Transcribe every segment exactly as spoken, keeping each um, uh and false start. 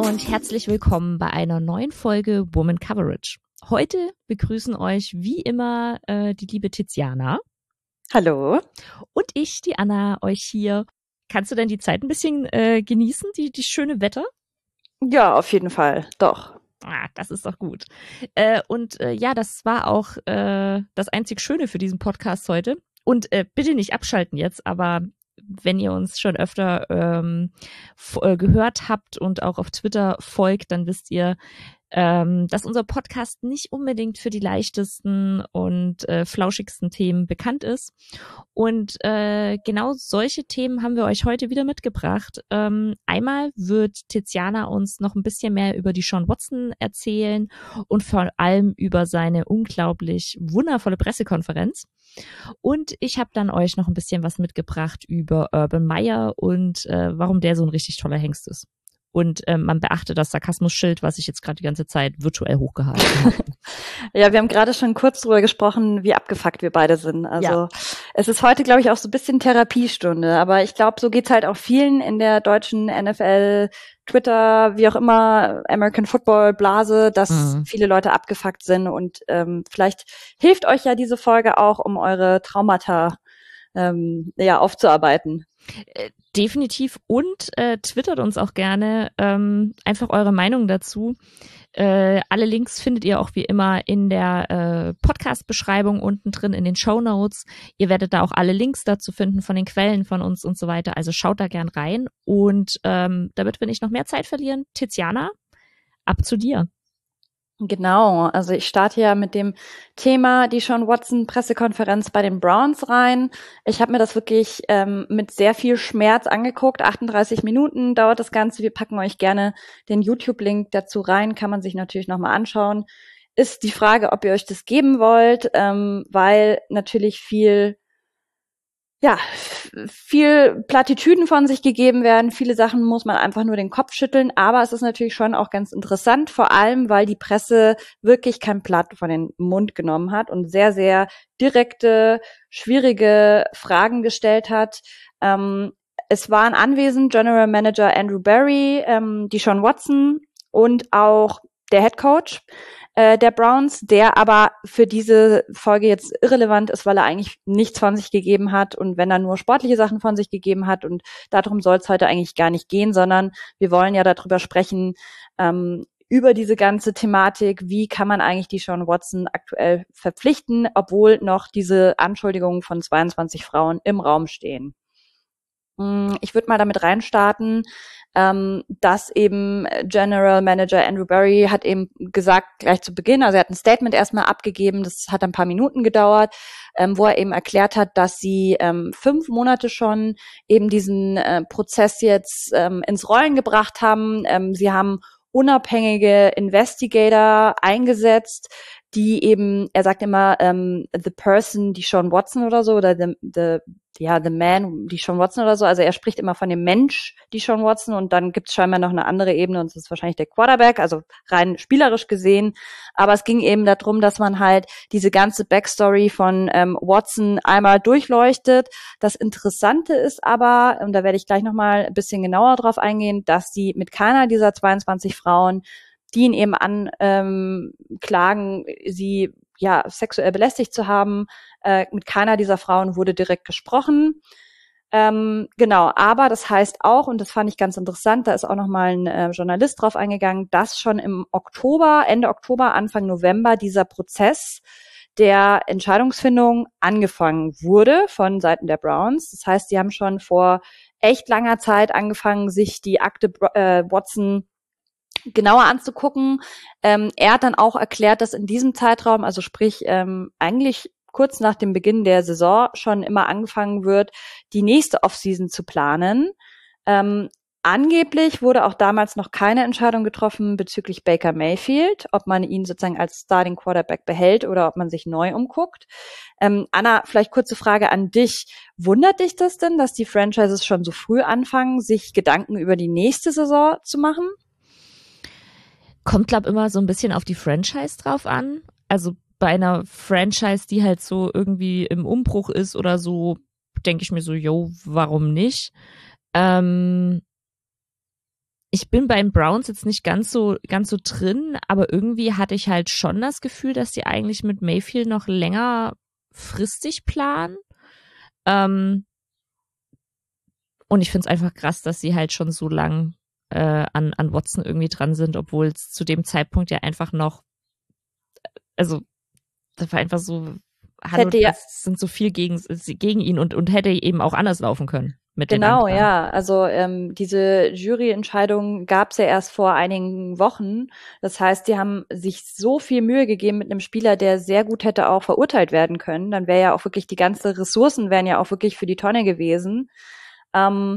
und herzlich willkommen bei einer neuen Folge Woman Coverage. Heute begrüßen euch wie immer äh, die liebe Tiziana. Hallo. Und ich, die Anna, euch hier. Kannst du denn die Zeit ein bisschen äh, genießen, die, die schöne Wetter? Ja, auf jeden Fall, doch. Ah, das ist doch gut. Äh, und äh, ja, das war auch äh, das einzig Schöne für diesen Podcast heute. Und äh, bitte nicht abschalten jetzt, aber wenn ihr uns schon öfter ähm, f- äh, gehört habt und auch auf Twitter folgt, dann wisst ihr, ähm, dass unser Podcast nicht unbedingt für die leichtesten und äh, flauschigsten Themen bekannt ist. Und äh, genau solche Themen haben wir euch heute wieder mitgebracht. Ähm, einmal wird Tiziana uns noch ein bisschen mehr über die Sean Watson erzählen und vor allem über seine unglaublich wundervolle Pressekonferenz. Und ich habe dann euch noch ein bisschen was mitgebracht über Urban Meyer und äh, warum der so ein richtig toller Hengst ist. Und ähm, man beachte das Sarkasmus-Schild, was ich jetzt gerade die ganze Zeit virtuell hochgehalten habe. Ja, wir haben gerade schon kurz drüber gesprochen, wie abgefuckt wir beide sind. Also ja. Es ist heute, glaube ich, auch so ein bisschen Therapiestunde. Aber ich glaube, so geht's halt auch vielen in der deutschen N F L, Twitter, wie auch immer, American Football Blase, dass mhm. viele Leute abgefuckt sind. Und ähm, vielleicht hilft euch ja diese Folge auch, um eure Traumata ähm, ja aufzuarbeiten. Definitiv und äh, twittert uns auch gerne ähm, einfach eure Meinung dazu. Äh, alle Links findet ihr auch wie immer in der äh, Podcast-Beschreibung unten drin in den Shownotes. Ihr werdet da auch alle Links dazu finden von den Quellen von uns und so weiter. Also schaut da gern rein. Und ähm, damit wir nicht noch mehr Zeit verlieren, Tiziana, ab zu dir. Genau, also ich starte ja mit dem Thema die Sean Watson Pressekonferenz bei den Browns rein. Ich habe mir das wirklich ähm, mit sehr viel Schmerz angeguckt. achtunddreißig Minuten dauert das Ganze. Wir packen euch gerne den YouTube-Link dazu rein, kann man sich natürlich nochmal anschauen. Ist die Frage, ob ihr euch das geben wollt, ähm, weil natürlich viel ja, viel Plattitüden von sich gegeben werden. Viele Sachen muss man einfach nur den Kopf schütteln. Aber es ist natürlich schon auch ganz interessant, vor allem, weil die Presse wirklich kein Blatt von den Mund genommen hat und sehr, sehr direkte, schwierige Fragen gestellt hat. Ähm, es waren anwesend General Manager Andrew Berry, ähm, die Sean Watson und auch der Head Coach äh, der Browns, der aber für diese Folge jetzt irrelevant ist, weil er eigentlich nichts von sich gegeben hat und wenn er nur sportliche Sachen von sich gegeben hat, und darum soll es heute eigentlich gar nicht gehen, sondern wir wollen ja darüber sprechen, ähm, über diese ganze Thematik, wie kann man eigentlich die Sean Watson aktuell verpflichten, obwohl noch diese Anschuldigungen von zweiundzwanzig Frauen im Raum stehen. Ich würde mal damit reinstarten, ähm, dass eben General Manager Andrew Berry hat eben gesagt, gleich zu Beginn, also er hat ein Statement erstmal abgegeben, das hat ein paar Minuten gedauert, ähm, wo er eben erklärt hat, dass sie ähm, fünf Monate schon eben diesen äh, Prozess jetzt ähm, ins Rollen gebracht haben. Ähm, sie haben unabhängige Investigator eingesetzt, die eben, er sagt immer, ähm, the person, die Sean Watson oder so, oder the, the ja, the man, die Sean Watson oder so, also er spricht immer von dem Mensch, die Sean Watson, und dann gibt es scheinbar noch eine andere Ebene und das ist wahrscheinlich der Quarterback, also rein spielerisch gesehen, aber es ging eben darum, dass man halt diese ganze Backstory von ähm, Watson einmal durchleuchtet. Das Interessante ist aber, und da werde ich gleich nochmal ein bisschen genauer drauf eingehen, dass sie mit keiner dieser zweiundzwanzig Frauen, die ihn eben anklagen, ähm, sie ja sexuell belästigt zu haben, äh, mit keiner dieser Frauen wurde direkt gesprochen. Ähm, genau, aber das heißt auch, und das fand ich ganz interessant, da ist auch nochmal ein äh, Journalist drauf eingegangen, dass schon im Oktober, Ende Oktober, Anfang November dieser Prozess der Entscheidungsfindung angefangen wurde von Seiten der Browns. Das heißt, sie haben schon vor echt langer Zeit angefangen, sich die Akte äh, Watson genauer anzugucken. Ähm, er hat dann auch erklärt, dass in diesem Zeitraum, also sprich ähm, eigentlich kurz nach dem Beginn der Saison, schon immer angefangen wird, die nächste Offseason zu planen. Ähm, angeblich wurde auch damals noch keine Entscheidung getroffen bezüglich Baker Mayfield, ob man ihn sozusagen als Starting Quarterback behält oder ob man sich neu umguckt. Ähm, Anna, vielleicht kurze Frage an dich. Wundert dich das denn, dass die Franchises schon so früh anfangen, sich Gedanken über die nächste Saison zu machen? Kommt, glaub, immer so ein bisschen auf die Franchise drauf an. Also bei einer Franchise, die halt so irgendwie im Umbruch ist oder so, denke ich mir so, yo, warum nicht? Ähm, ich bin bei den Browns jetzt nicht ganz so, ganz so drin, aber irgendwie hatte ich halt schon das Gefühl, dass die eigentlich mit Mayfield noch längerfristig planen. Ähm, und ich finde es einfach krass, dass sie halt schon so lang äh, an, an Watson irgendwie dran sind, obwohl es zu dem Zeitpunkt ja einfach noch, also das war einfach so, hallo, Hätte ja- das sind so viel gegen, gegen ihn und, und hätte eben auch anders laufen können. Mit den Genau, anderen. ja. Also ähm, diese Juryentscheidung gab es ja erst vor einigen Wochen. Das heißt, die haben sich so viel Mühe gegeben mit einem Spieler, der sehr gut hätte auch verurteilt werden können. Dann wäre ja auch wirklich die ganze Ressourcen wären ja auch wirklich für die Tonne gewesen. Ähm,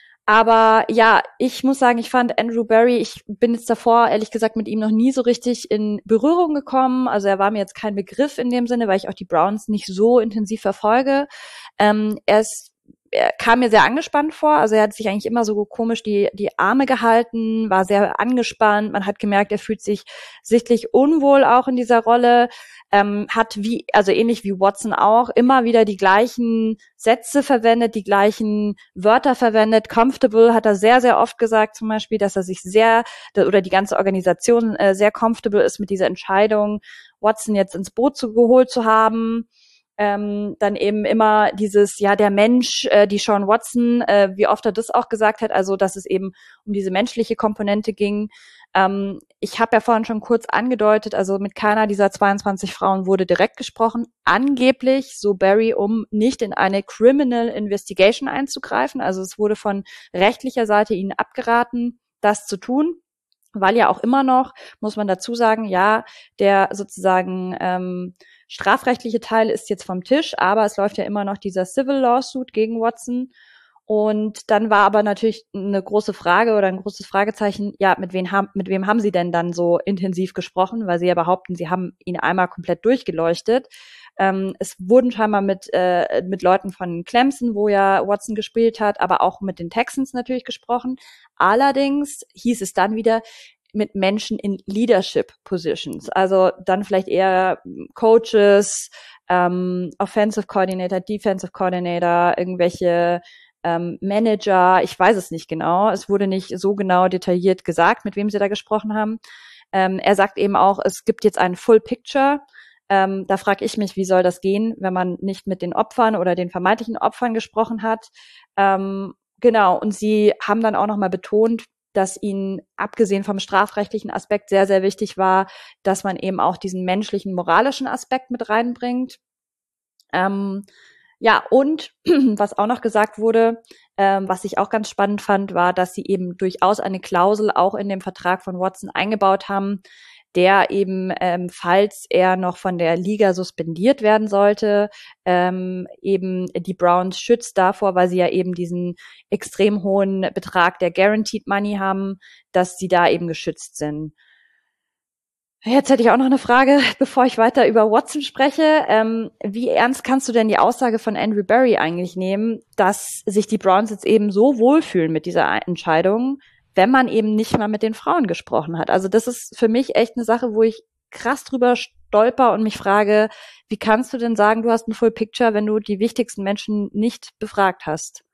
aber ja, ich muss sagen, ich fand Andrew Barry, ich bin jetzt davor ehrlich gesagt mit ihm noch nie so richtig in Berührung gekommen. Also er war mir jetzt kein Begriff in dem Sinne, weil ich auch die Browns nicht so intensiv verfolge. Ähm, er ist er kam mir sehr angespannt vor, also er hat sich eigentlich immer so komisch die die Arme gehalten, war sehr angespannt, man hat gemerkt, er fühlt sich sichtlich unwohl auch in dieser Rolle, ähm, hat wie, also ähnlich wie Watson auch, immer wieder die gleichen Sätze verwendet, die gleichen Wörter verwendet. Comfortable hat er sehr, sehr oft gesagt zum Beispiel, dass er sich sehr, oder die ganze Organisation äh, sehr comfortable ist mit dieser Entscheidung, Watson jetzt ins Boot zu, geholt zu haben. Ähm, dann eben immer dieses, ja, der Mensch, äh, die Sean Watson, äh, wie oft er das auch gesagt hat, also dass es eben um diese menschliche Komponente ging. Ähm, ich habe ja vorhin schon kurz angedeutet, also mit keiner dieser zweiundzwanzig Frauen wurde direkt gesprochen, angeblich, so Barry, um nicht in eine Criminal Investigation einzugreifen. Also es wurde von rechtlicher Seite ihnen abgeraten, das zu tun. Weil ja auch immer noch, muss man dazu sagen, ja, der sozusagen ähm, strafrechtliche Teil ist jetzt vom Tisch, aber es läuft ja immer noch dieser Civil Lawsuit gegen Watson. Und dann war aber natürlich eine große Frage oder ein großes Fragezeichen, ja, mit wem haben, mit wem haben Sie denn dann so intensiv gesprochen? Weil Sie ja behaupten, Sie haben ihn einmal komplett durchgeleuchtet. Ähm, es wurden scheinbar mit, äh, mit Leuten von Clemson, wo ja Watson gespielt hat, aber auch mit den Texans natürlich gesprochen. Allerdings hieß es dann wieder, mit Menschen in Leadership Positions. Also dann vielleicht eher Coaches, ähm, Offensive Coordinator, Defensive Coordinator, irgendwelche ähm, Manager, ich weiß es nicht genau. Es wurde nicht so genau detailliert gesagt, mit wem sie da gesprochen haben. Ähm, er sagt eben auch, es gibt jetzt ein Full Picture. Ähm, da frage ich mich, wie soll das gehen, wenn man nicht mit den Opfern oder den vermeintlichen Opfern gesprochen hat. Ähm, genau, und sie haben dann auch nochmal betont, dass ihnen abgesehen vom strafrechtlichen Aspekt sehr, sehr wichtig war, dass man eben auch diesen menschlichen, moralischen Aspekt mit reinbringt. Ähm, ja, und was auch noch gesagt wurde, ähm, was ich auch ganz spannend fand, war, dass sie eben durchaus eine Klausel auch in dem Vertrag von Watson eingebaut haben, der eben, ähm, falls er noch von der Liga suspendiert werden sollte, ähm, eben die Browns schützt davor, weil sie ja eben diesen extrem hohen Betrag der Guaranteed Money haben, dass sie da eben geschützt sind. Jetzt hätte ich auch noch eine Frage, bevor ich weiter über Watson spreche. Ähm, wie ernst kannst du denn die Aussage von Andrew Barry eigentlich nehmen, dass sich die Browns jetzt eben so wohlfühlen mit dieser Entscheidung, wenn man eben nicht mal mit den Frauen gesprochen hat? Also das ist für mich echt eine Sache, wo ich krass drüber stolper und mich frage, wie kannst du denn sagen, du hast ein Full Picture, wenn du die wichtigsten Menschen nicht befragt hast?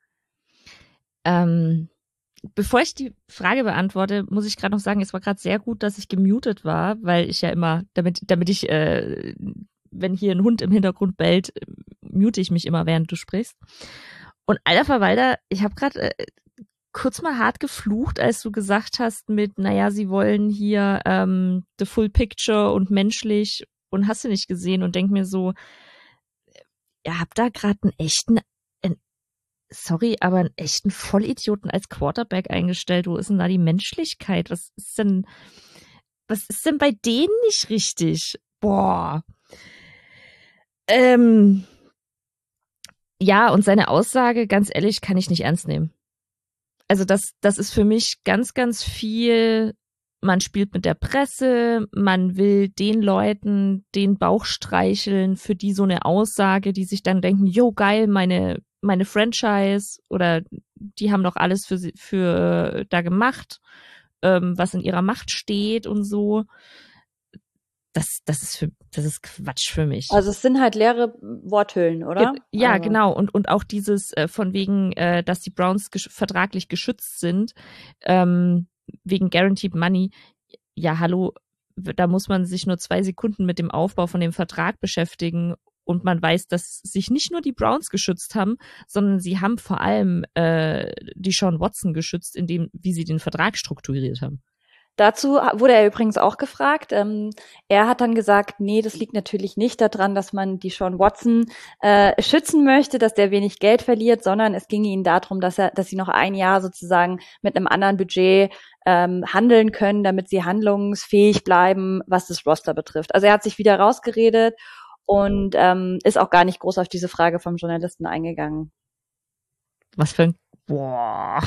Ähm, bevor ich die Frage beantworte, muss ich gerade noch sagen, es war gerade sehr gut, dass ich gemutet war, weil ich ja immer, damit, damit ich, äh, wenn hier ein Hund im Hintergrund bellt, mute ich mich immer, während du sprichst. Und alter Verwalter, ich habe gerade äh, kurz mal hart geflucht, als du gesagt hast mit, naja, sie wollen hier ähm, the full picture und menschlich und hast du nicht gesehen und denk mir so, ihr habt da gerade einen echten sorry, aber einen echten Vollidioten als Quarterback eingestellt. Wo ist denn da die Menschlichkeit? Was ist denn, was ist denn bei denen nicht richtig? Boah. Ähm, ja, und seine Aussage, ganz ehrlich, kann ich nicht ernst nehmen. Also das, das ist für mich ganz, ganz viel, man spielt mit der Presse, man will den Leuten den Bauch streicheln, für die so eine Aussage, die sich dann denken, jo, geil, meine meine Franchise oder die haben doch alles für sie, für da gemacht, ähm, was in ihrer Macht steht und so. Das, das ist für, das ist Quatsch für mich. Also es sind halt leere Worthüllen, oder? Ge- ja, also. genau. Und, und auch dieses äh, von wegen, äh, dass die Browns gesch- vertraglich geschützt sind. Ähm, wegen Guaranteed Money, ja hallo, da muss man sich nur zwei Sekunden mit dem Aufbau von dem Vertrag beschäftigen und man weiß, dass sich nicht nur die Browns geschützt haben, sondern sie haben vor allem äh, die Sean Watson geschützt, indem wie sie den Vertrag strukturiert haben. Dazu wurde er übrigens auch gefragt. Ähm, er hat dann gesagt, nee, das liegt natürlich nicht daran, dass man die Sean Watson äh, schützen möchte, dass der wenig Geld verliert, sondern es ging ihnen darum, dass er, dass sie noch ein Jahr sozusagen mit einem anderen Budget ähm, handeln können, damit sie handlungsfähig bleiben, was das Roster betrifft. Also er hat sich wieder rausgeredet und ähm, ist auch gar nicht groß auf diese Frage vom Journalisten eingegangen. Was für ein... Boah...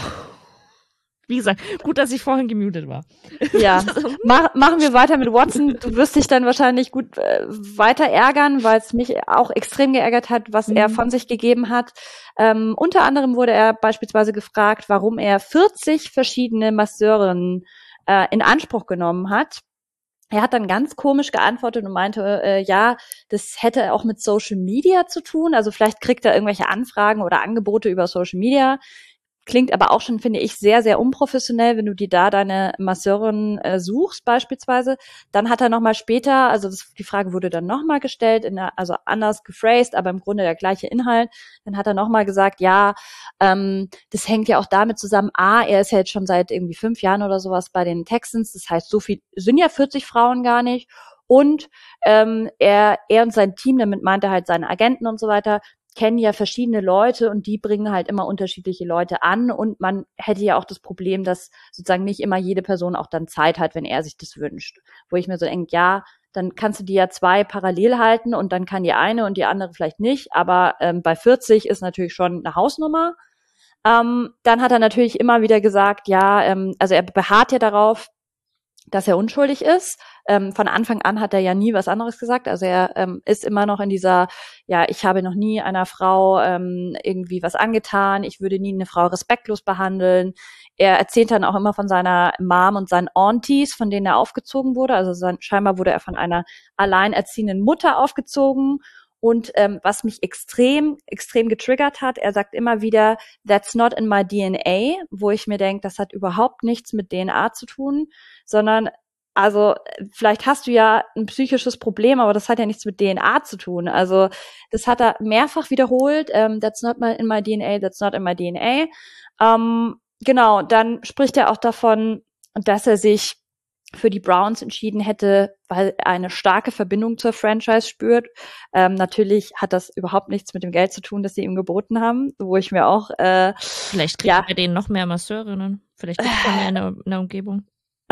Wie gesagt, gut, dass ich vorhin gemutet war. Ja, Mach, machen wir weiter mit Watson. Du wirst dich dann wahrscheinlich gut äh, weiter ärgern, weil es mich auch extrem geärgert hat, was mhm. er von sich gegeben hat. Ähm, unter anderem wurde er beispielsweise gefragt, warum er vierzig verschiedene Masseurinnen äh, in Anspruch genommen hat. Er hat dann ganz komisch geantwortet und meinte, äh, ja, das hätte auch mit Social Media zu tun. Also vielleicht kriegt er irgendwelche Anfragen oder Angebote über Social Media. Klingt aber auch schon, finde ich, sehr, sehr unprofessionell, wenn du dir da deine Masseurin äh, suchst beispielsweise. Dann hat er nochmal später, also das, die Frage wurde dann nochmal gestellt, in der, also anders gephrased, aber im Grunde der gleiche Inhalt. Dann hat er nochmal gesagt, ja, ähm, das hängt ja auch damit zusammen, A, er ist ja jetzt schon seit irgendwie fünf Jahren oder sowas bei den Texans, das heißt, so viel sind ja vierzig Frauen gar nicht. Und ähm, er, er und sein Team, damit meinte er halt seine Agenten und so weiter, kennen ja verschiedene Leute und die bringen halt immer unterschiedliche Leute an und man hätte ja auch das Problem, dass sozusagen nicht immer jede Person auch dann Zeit hat, wenn er sich das wünscht. Wo ich mir so denke, ja, dann kannst du die ja zwei parallel halten und dann kann die eine und die andere vielleicht nicht, aber ähm, bei vierzig ist natürlich schon eine Hausnummer. Ähm, dann hat er natürlich immer wieder gesagt, ja, ähm, also er beharrt ja darauf, dass er unschuldig ist. Ähm, von Anfang an hat er ja nie was anderes gesagt. Also er ähm, ist immer noch in dieser, ja, ich habe noch nie einer Frau ähm, irgendwie was angetan. Ich würde nie eine Frau respektlos behandeln. Er erzählt dann auch immer von seiner Mom und seinen Aunties, von denen er aufgezogen wurde. Also sein, scheinbar wurde er von einer alleinerziehenden Mutter aufgezogen. Und ähm, was mich extrem, extrem getriggert hat, er sagt immer wieder, that's not in my D N A, wo ich mir denke, das hat überhaupt nichts mit D N A zu tun, sondern, also vielleicht hast du ja ein psychisches Problem, aber das hat ja nichts mit D N A zu tun. Also das hat er mehrfach wiederholt, ähm, that's not my, in my D N A, that's not in my D N A. Ähm, genau, dann spricht er auch davon, dass er sich für die Browns entschieden hätte, weil er eine starke Verbindung zur Franchise spürt. Ähm, natürlich hat das überhaupt nichts mit dem Geld zu tun, das sie ihm geboten haben, wo ich mir auch äh, Vielleicht kriegt ja. er bei denen noch mehr Masseurinnen. Vielleicht gibt es mehr in der, in der Umgebung.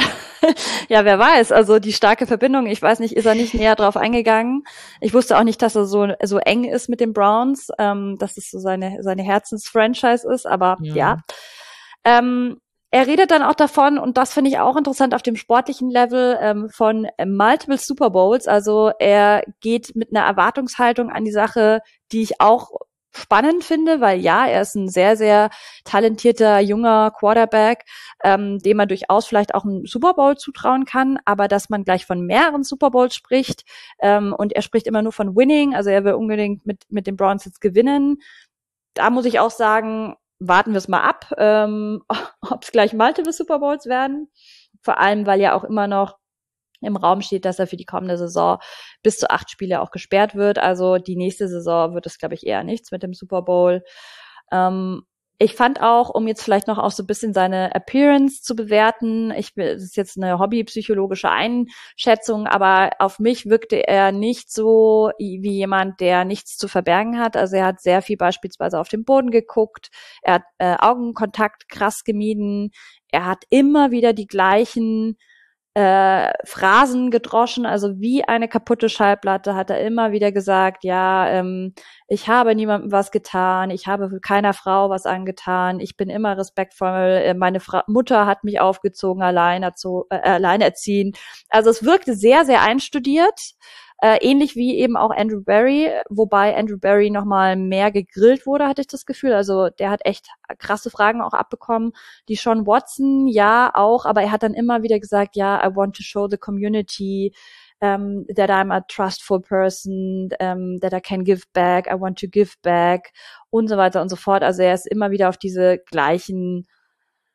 Ja, wer weiß. Also die starke Verbindung, ich weiß nicht, ist er nicht näher drauf eingegangen. Ich wusste auch nicht, dass er so so eng ist mit den Browns, ähm, dass es so seine seine Herzensfranchise ist, aber ja. ja. Ähm, Er redet dann auch davon, und das finde ich auch interessant auf dem sportlichen Level, ähm, von Multiple Super Bowls. Also er geht mit einer Erwartungshaltung an die Sache, die ich auch spannend finde, weil ja, er ist ein sehr, sehr talentierter, junger Quarterback, ähm, dem man durchaus vielleicht auch einen Super Bowl zutrauen kann, aber dass man gleich von mehreren Super Bowls spricht, ähm, und er spricht immer nur von Winning, also er will unbedingt mit, mit den Browns jetzt gewinnen. Da muss ich auch sagen, warten wir es mal ab, ähm, ob es gleich Multiple Super Bowls werden. Vor allem, weil ja auch immer noch im Raum steht, dass er für die kommende Saison bis zu acht Spiele auch gesperrt wird. Also die nächste Saison wird es, glaube ich, eher nichts mit dem Super Bowl. Ähm, ich fand auch, um jetzt vielleicht noch auch so ein bisschen seine Appearance zu bewerten, ich, das ist jetzt eine hobbypsychologische Einschätzung, aber auf mich wirkte er nicht so wie jemand, der nichts zu verbergen hat. Also er hat sehr viel beispielsweise auf den Boden geguckt, er hat äh, Augenkontakt krass gemieden, er hat immer wieder die gleichen äh, Phrasen gedroschen, also wie eine kaputte Schallplatte hat er immer wieder gesagt, ja, ähm, ich habe niemandem was getan, ich habe keiner Frau was angetan, ich bin immer respektvoll, meine Fra- Mutter hat mich aufgezogen, allein erzo- äh, alleinerziehend. Also es wirkte sehr, sehr einstudiert, äh, ähnlich wie eben auch Andrew Barry, wobei Andrew Barry nochmal mehr gegrillt wurde, hatte ich das Gefühl. Also der hat echt krasse Fragen auch abbekommen. Die Sean Watson, ja, auch, aber er hat dann immer wieder gesagt, ja, I want to show the community um, that I'm a trustful person, um, that I can give back, I want to give back und so weiter und so fort. Also er ist immer wieder auf diese gleichen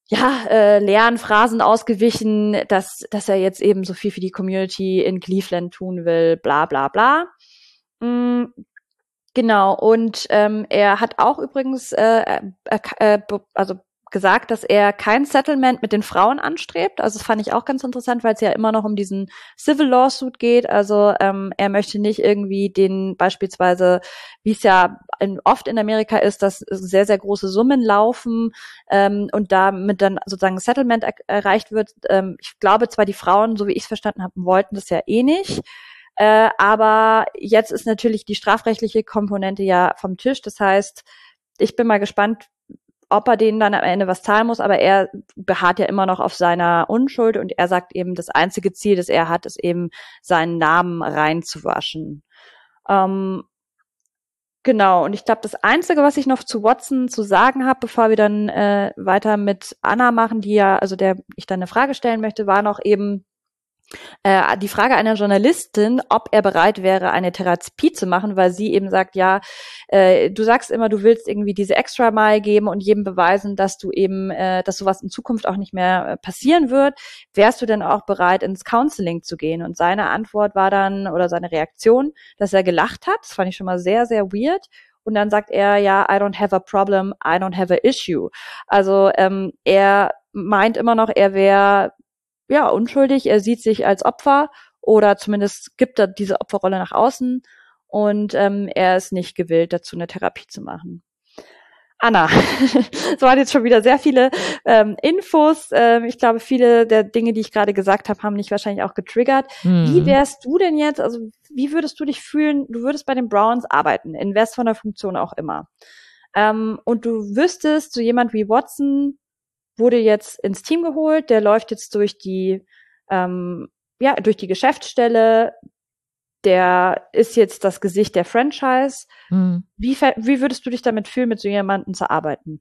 ja, äh, leeren Phrasen ausgewichen, dass, dass er jetzt eben so viel für die Community in Cleveland tun will, bla bla bla. Mhm. Genau, und ähm, er hat auch übrigens äh, äh, äh, also gesagt, dass er kein Settlement mit den Frauen anstrebt. Also das fand ich auch ganz interessant, weil es ja immer noch um diesen Civil Lawsuit geht. Also ähm, er möchte nicht irgendwie den beispielsweise, wie es ja in, oft in Amerika ist, dass sehr, sehr große Summen laufen ähm, und damit dann sozusagen ein Settlement er erreicht wird. Ähm, ich glaube zwar, die Frauen, so wie ich es verstanden habe, wollten das ja eh nicht. Äh, aber jetzt ist natürlich die strafrechtliche Komponente ja vom Tisch. Das heißt, ich bin mal gespannt, ob er denen dann am Ende was zahlen muss. Aber er beharrt ja immer noch auf seiner Unschuld und er sagt eben, das einzige Ziel, das er hat, ist eben, seinen Namen reinzuwaschen. Ähm, genau. Und ich glaube, das Einzige, was ich noch zu Watson zu sagen habe, bevor wir dann äh, weiter mit Anna machen, die ja, also der ich dann eine Frage stellen möchte, war noch eben Äh, die Frage einer Journalistin, ob er bereit wäre, eine Therapie zu machen, weil sie eben sagt, ja, äh, du sagst immer, du willst irgendwie diese Extra Mile geben und jedem beweisen, dass du eben, äh, dass sowas in Zukunft auch nicht mehr äh, passieren wird. Wärst du denn auch bereit, ins Counseling zu gehen? Und seine Antwort war dann, oder seine Reaktion, dass er gelacht hat. Das fand ich schon mal sehr, sehr weird. Und dann sagt er, ja, I don't have a problem, I don't have a issue. Also ähm, er meint immer noch, er wäre ja, unschuldig. Er sieht sich als Opfer oder zumindest gibt er diese Opferrolle nach außen und ähm, er ist nicht gewillt, dazu eine Therapie zu machen. Anna, es waren jetzt schon wieder sehr viele ähm, Infos. Ähm, ich glaube, viele der Dinge, die ich gerade gesagt habe, haben dich wahrscheinlich auch getriggert. Mhm. Wie wärst du denn jetzt, also wie würdest du dich fühlen, du würdest bei den Browns arbeiten, in was von der Funktion auch immer. Ähm, und du wüsstest, so jemand wie Watson wurde jetzt ins Team geholt, der läuft jetzt durch die, ähm, ja, durch die Geschäftsstelle, der ist jetzt das Gesicht der Franchise. Mhm. Wie, wie würdest du dich damit fühlen, mit so jemandem zu arbeiten?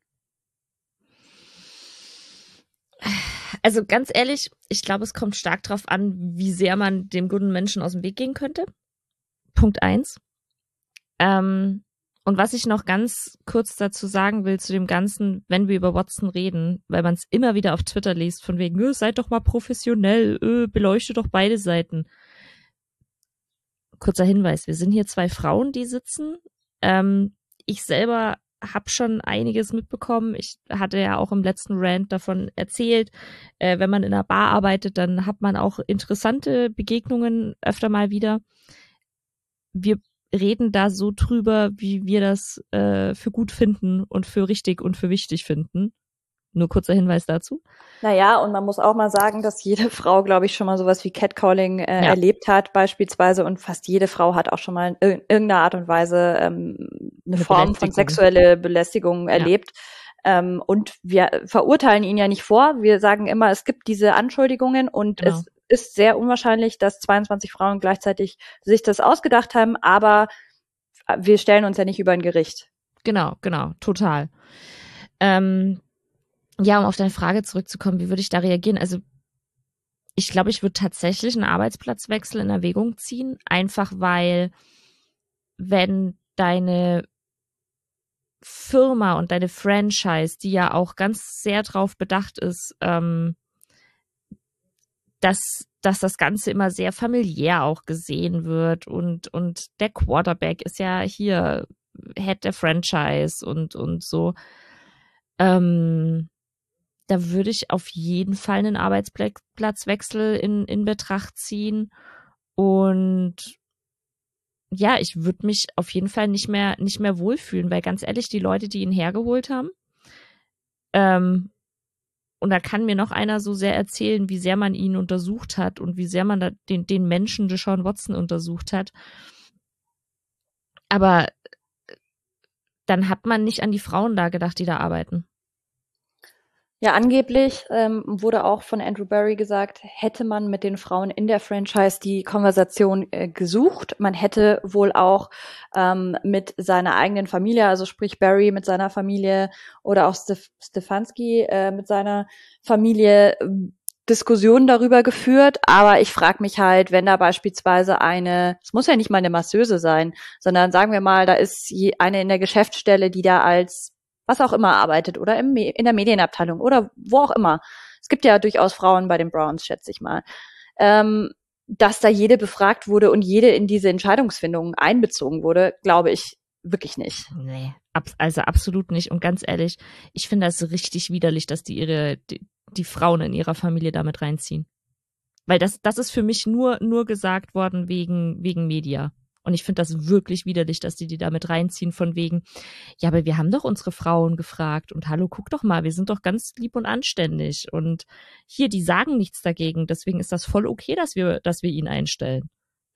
Also ganz ehrlich, ich glaube, es kommt stark drauf an, wie sehr man dem guten Menschen aus dem Weg gehen könnte. Punkt eins. Ähm, Und was ich noch ganz kurz dazu sagen will, zu dem Ganzen, wenn wir über Watson reden, weil man es immer wieder auf Twitter liest, von wegen, öh, seid doch mal professionell, öh, beleuchtet doch beide Seiten. Kurzer Hinweis, wir sind hier zwei Frauen, die sitzen. Ähm, ich selber habe schon einiges mitbekommen. Ich hatte ja auch im letzten Rant davon erzählt, äh, wenn man in einer Bar arbeitet, dann hat man auch interessante Begegnungen öfter mal wieder. Wir reden da so drüber, wie wir das äh, für gut finden und für richtig und für wichtig finden. Nur kurzer Hinweis dazu. Naja, und man muss auch mal sagen, dass jede Frau, glaube ich, schon mal sowas wie Catcalling äh, ja. erlebt hat beispielsweise und fast jede Frau hat auch schon mal in irgendeiner Art und Weise ähm, eine, eine Form von sexuelle Belästigung ja. erlebt. Ähm, und wir verurteilen ihn ja nicht vor. Wir sagen immer, es gibt diese Anschuldigungen und genau. es ist sehr unwahrscheinlich, dass zweiundzwanzig Frauen gleichzeitig sich das ausgedacht haben, aber wir stellen uns ja nicht über ein Gericht. Genau, genau, total. Ähm, ja, um auf deine Frage zurückzukommen, wie würde ich da reagieren? Also ich glaube, ich würde tatsächlich einen Arbeitsplatzwechsel in Erwägung ziehen, einfach weil, wenn deine Firma und deine Franchise, die ja auch ganz sehr drauf bedacht ist, ähm, dass, dass das Ganze immer sehr familiär auch gesehen wird und, und der Quarterback ist ja hier Head der Franchise und, und so. Ähm, da würde ich auf jeden Fall einen Arbeitsplatzwechsel in, in Betracht ziehen und ja, ich würde mich auf jeden Fall nicht mehr, nicht mehr wohlfühlen, weil ganz ehrlich, die Leute, die ihn hergeholt haben, ähm, und da kann mir noch einer so sehr erzählen, wie sehr man ihn untersucht hat und wie sehr man da den, den Menschen Deshaun Watson untersucht hat. Aber dann hat man nicht an die Frauen da gedacht, die da arbeiten. Ja, angeblich ähm, wurde auch von Andrew Berry gesagt, hätte man mit den Frauen in der Franchise die Konversation äh, gesucht. Man hätte wohl auch ähm, mit seiner eigenen Familie, also sprich Berry mit seiner Familie oder auch Stef- Stefanski äh, mit seiner Familie äh, Diskussionen darüber geführt. Aber ich frage mich halt, wenn da beispielsweise eine, es muss ja nicht mal eine Masseuse sein, sondern sagen wir mal, da ist eine in der Geschäftsstelle, die da als was auch immer arbeitet oder im, in der Medienabteilung oder wo auch immer. Es gibt ja durchaus Frauen bei den Browns, schätze ich mal. Ähm, dass da jede befragt wurde und jede in diese Entscheidungsfindung einbezogen wurde, glaube ich wirklich nicht. Nee, ab, also absolut nicht. Und ganz ehrlich, ich finde das richtig widerlich, dass die ihre, die, die Frauen in ihrer Familie damit reinziehen. Weil das, das ist für mich nur, nur gesagt worden wegen, wegen Media. Und ich finde das wirklich widerlich, dass die die damit reinziehen von wegen, ja, aber wir haben doch unsere Frauen gefragt und hallo, guck doch mal, wir sind doch ganz lieb und anständig und hier, die sagen nichts dagegen, deswegen ist das voll okay, dass wir, dass wir ihn einstellen.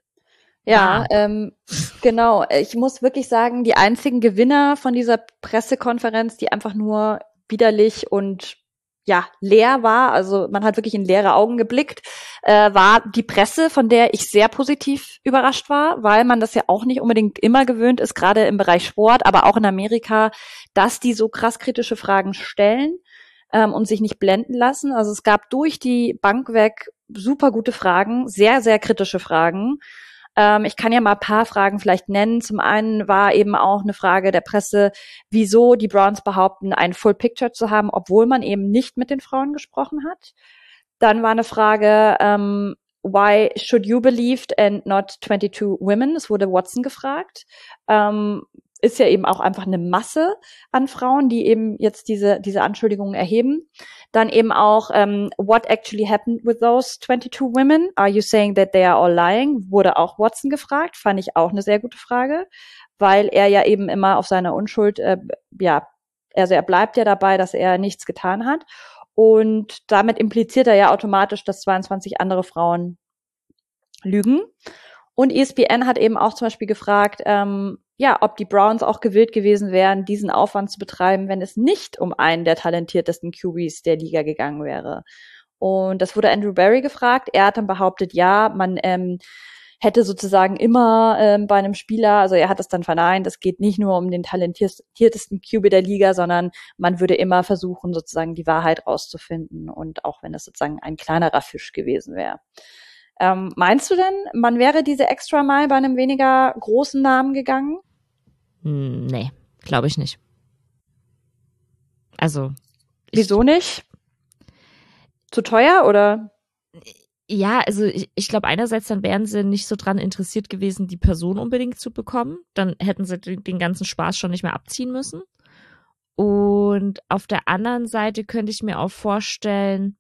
Ja, wow. ähm, genau. Ich muss wirklich sagen, die einzigen Gewinner von dieser Pressekonferenz, die einfach nur widerlich und ja, leer war, also man hat wirklich in leere Augen geblickt, äh, war die Presse, von der ich sehr positiv überrascht war, weil man das ja auch nicht unbedingt immer gewöhnt ist, gerade im Bereich Sport, aber auch in Amerika, dass die so krass kritische Fragen stellen ähm, und sich nicht blenden lassen. Also es gab durch die Bank weg super gute Fragen, sehr, sehr kritische Fragen. Ich kann ja mal ein paar Fragen vielleicht nennen. Zum einen war eben auch eine Frage der Presse, wieso die Browns behaupten, ein Full Picture zu haben, obwohl man eben nicht mit den Frauen gesprochen hat. Dann war eine Frage, um, why should you believe and not twenty-two women? Es wurde Watson gefragt. Um, ist ja eben auch einfach eine Masse an Frauen, die eben jetzt diese diese Anschuldigungen erheben. Dann eben auch, um, what actually happened with those twenty-two women? Are you saying that they are all lying? Wurde auch Watson gefragt, fand ich auch eine sehr gute Frage, weil er ja eben immer auf seiner Unschuld, äh, ja, also er bleibt ja dabei, dass er nichts getan hat. Und damit impliziert er ja automatisch, dass zweiundzwanzig andere Frauen lügen. Und E S P N hat eben auch zum Beispiel gefragt, ähm, ja, ob die Browns auch gewillt gewesen wären, diesen Aufwand zu betreiben, wenn es nicht um einen der talentiertesten Q Bs der Liga gegangen wäre. Und das wurde Andrew Barry gefragt. Er hat dann behauptet, ja, man ähm, hätte sozusagen immer ähm, bei einem Spieler, also er hat es dann verneint, es geht nicht nur um den talentiertesten Q B der Liga, sondern man würde immer versuchen, sozusagen die Wahrheit rauszufinden. Und auch wenn es sozusagen ein kleinerer Fisch gewesen wäre. Ähm, meinst du denn, man wäre diese Extra Mile bei einem weniger großen Namen gegangen? Hm, nee, glaube ich nicht. Also. Wieso ich, nicht? Zu teuer oder? Ja, also ich, ich glaube einerseits, dann wären sie nicht so dran interessiert gewesen, die Person unbedingt zu bekommen. Dann hätten sie den, den ganzen Spaß schon nicht mehr abziehen müssen. Und auf der anderen Seite könnte ich mir auch vorstellen,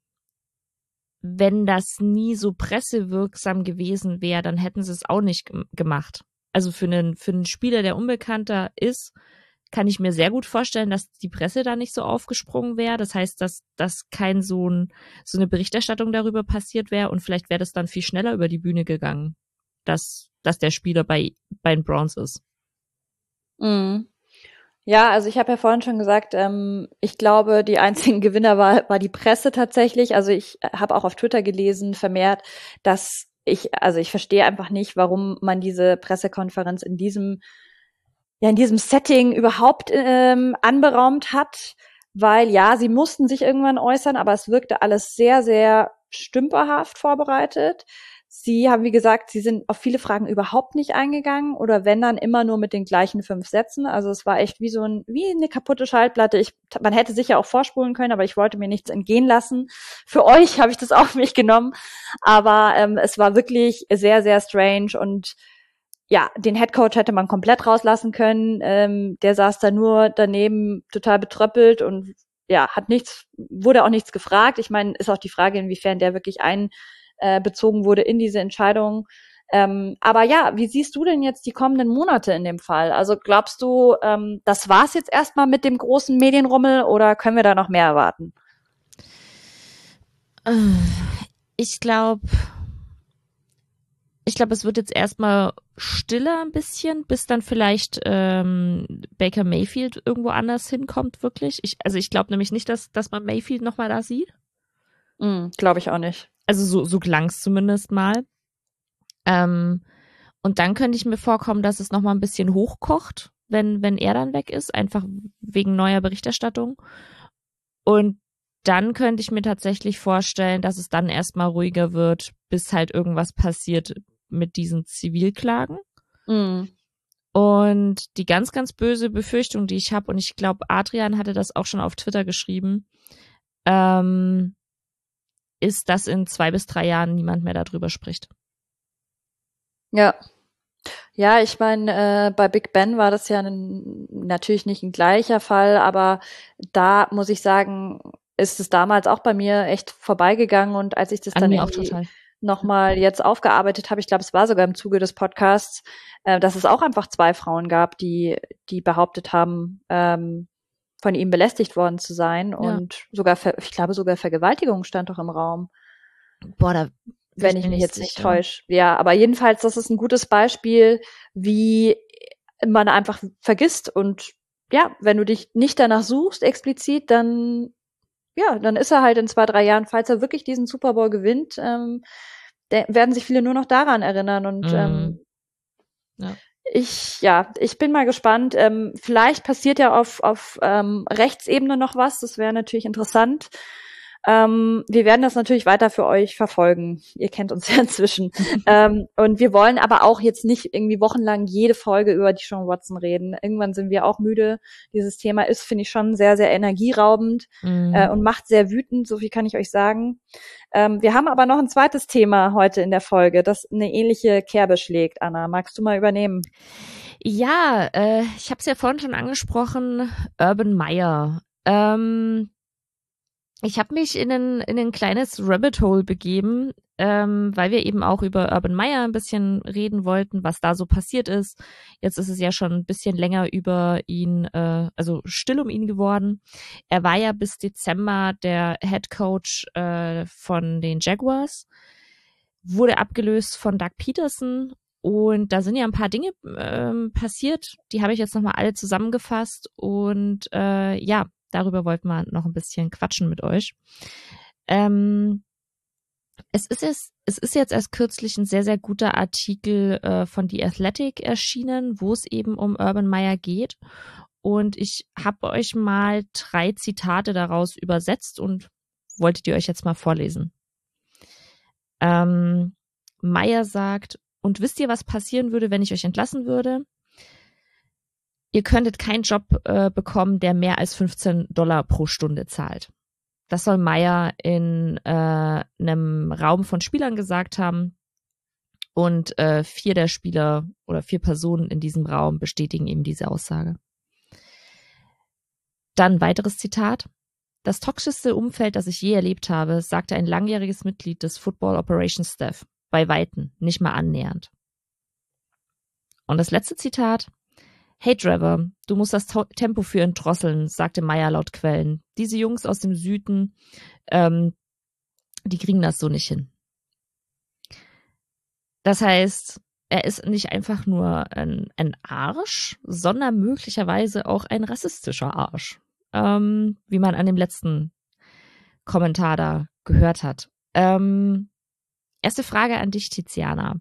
wenn das nie so pressewirksam gewesen wäre, dann hätten sie es auch nicht g- gemacht. Also für einen, für einen Spieler, der unbekannter ist, kann ich mir sehr gut vorstellen, dass die Presse da nicht so aufgesprungen wäre. Das heißt, dass, dass kein so, ein, so eine Berichterstattung darüber passiert wäre und vielleicht wäre das dann viel schneller über die Bühne gegangen, dass, dass der Spieler bei, bei den Browns ist. Mhm. Ja, also ich habe ja vorhin schon gesagt, ähm, ich glaube, die einzigen Gewinner war, war die Presse tatsächlich. Also ich habe auch auf Twitter gelesen, vermehrt, dass ich, also ich verstehe einfach nicht, warum man diese Pressekonferenz in diesem, ja, in diesem Setting überhaupt ähm, anberaumt hat, weil ja, sie mussten sich irgendwann äußern, aber es wirkte alles sehr, sehr stümperhaft vorbereitet. Sie haben, wie gesagt, sie sind auf viele Fragen überhaupt nicht eingegangen oder wenn dann immer nur mit den gleichen fünf Sätzen. Also es war echt wie so ein, wie eine kaputte Schallplatte. Ich, man hätte sicher auch vorspulen können, aber ich wollte mir nichts entgehen lassen. Für euch habe ich das auf mich genommen. Aber ähm, es war wirklich sehr, sehr strange und ja, den Headcoach hätte man komplett rauslassen können. Ähm, der saß da nur daneben total betröppelt und ja, hat nichts, wurde auch nichts gefragt. Ich meine, ist auch die Frage, inwiefern der wirklich ein bezogen wurde in diese Entscheidung. Ähm, aber ja, wie siehst du denn jetzt die kommenden Monate in dem Fall? Also glaubst du, ähm, das war's jetzt erstmal mit dem großen Medienrummel oder können wir da noch mehr erwarten? Ich glaube, ich glaube, es wird jetzt erstmal stiller ein bisschen, bis dann vielleicht ähm, Baker Mayfield irgendwo anders hinkommt, wirklich. Ich, also ich glaube nämlich nicht, dass, dass man Mayfield nochmal da sieht. Mm, glaube ich auch nicht. Also so, so klang's zumindest mal. Ähm, und dann könnte ich mir vorkommen, dass es nochmal ein bisschen hochkocht, wenn, wenn er dann weg ist, einfach wegen neuer Berichterstattung. Und dann könnte ich mir tatsächlich vorstellen, dass es dann erstmal ruhiger wird, bis halt irgendwas passiert mit diesen Zivilklagen. Mm. Und die ganz, ganz böse Befürchtung, die ich habe, und ich glaube, Adrian hatte das auch schon auf Twitter geschrieben, ähm, ist, dass in zwei bis drei Jahren niemand mehr darüber spricht. Ja. Ja, ich meine, äh, bei Big Ben war das ja ein, natürlich nicht ein gleicher Fall, aber da muss ich sagen, ist es damals auch bei mir echt vorbeigegangen, und als ich das An dann mir auch irgendwie total. nochmal jetzt aufgearbeitet habe, ich glaube, es war sogar im Zuge des Podcasts, äh, dass es auch einfach zwei Frauen gab, die die behauptet haben, ähm, von ihm belästigt worden zu sein, Ja. und sogar, ver- ich glaube, sogar Vergewaltigung stand doch im Raum, Boah, da wenn ich mich jetzt nicht täusche. Ja, aber jedenfalls, das ist ein gutes Beispiel, wie man einfach vergisst, und ja, wenn du dich nicht danach suchst, explizit, dann, ja, dann ist er halt in zwei, drei Jahren, falls er wirklich diesen Super Bowl gewinnt, ähm, de- werden sich viele nur noch daran erinnern, und Mhm. ähm, Ja. ich, ja, ich bin mal gespannt. Ähm, vielleicht passiert ja auf, auf ähm, Rechtsebene noch was, das wäre natürlich interessant. Ähm, wir werden das natürlich weiter für euch verfolgen. Ihr kennt uns ja inzwischen. ähm, und wir wollen aber auch jetzt nicht irgendwie wochenlang jede Folge über die Sean Watson reden. Irgendwann sind wir auch müde. Dieses Thema ist, finde ich, schon sehr, sehr energieraubend Mhm. äh, und macht sehr wütend, so viel kann ich euch sagen. Ähm, wir haben aber noch ein zweites Thema heute in der Folge, das eine ähnliche Kerbe schlägt. Anna, magst du mal übernehmen? Ja, äh, ich habe es ja vorhin schon angesprochen, Urban Meyer. Ähm, ich habe mich in ein, in ein kleines Rabbit Hole begeben, ähm, weil wir eben auch über Urban Meyer ein bisschen reden wollten, was da so passiert ist. Jetzt ist es ja schon ein bisschen länger über ihn, äh, also still um ihn geworden. Er war ja bis Dezember der Head Coach äh, von den Jaguars, wurde abgelöst von Doug Peterson. Und da sind ja ein paar Dinge ähm, passiert, die habe ich jetzt nochmal alle zusammengefasst. Und äh, ja, darüber wollten wir noch ein bisschen quatschen mit euch. Ähm, es ist jetzt, es ist jetzt erst kürzlich ein sehr, sehr guter Artikel äh, von The Athletic erschienen, wo es eben um Urban Meyer geht. Und ich habe euch mal drei Zitate daraus übersetzt und wolltet ihr euch jetzt mal vorlesen. Ähm, Meyer sagt, und wisst ihr, was passieren würde, wenn ich euch entlassen würde? Ihr könntet keinen Job äh, bekommen, der mehr als fünfzehn Dollar pro Stunde zahlt. Das soll Meyer in äh, einem Raum von Spielern gesagt haben. Und äh, vier der Spieler oder vier Personen in diesem Raum bestätigen eben diese Aussage. Dann weiteres Zitat. Das toxischste Umfeld, das ich je erlebt habe, sagte ein langjähriges Mitglied des Football Operations Staff. Bei Weitem, nicht mal annähernd. Und das letzte Zitat. Hey Trevor, du musst das Tempo für ihn drosseln, sagte Meyer laut Quellen. Diese Jungs aus dem Süden, ähm, die kriegen das so nicht hin. Das heißt, er ist nicht einfach nur ein, ein Arsch, sondern möglicherweise auch ein rassistischer Arsch. Ähm, wie man an dem letzten Kommentar da gehört hat. Ähm, erste Frage an dich, Tiziana.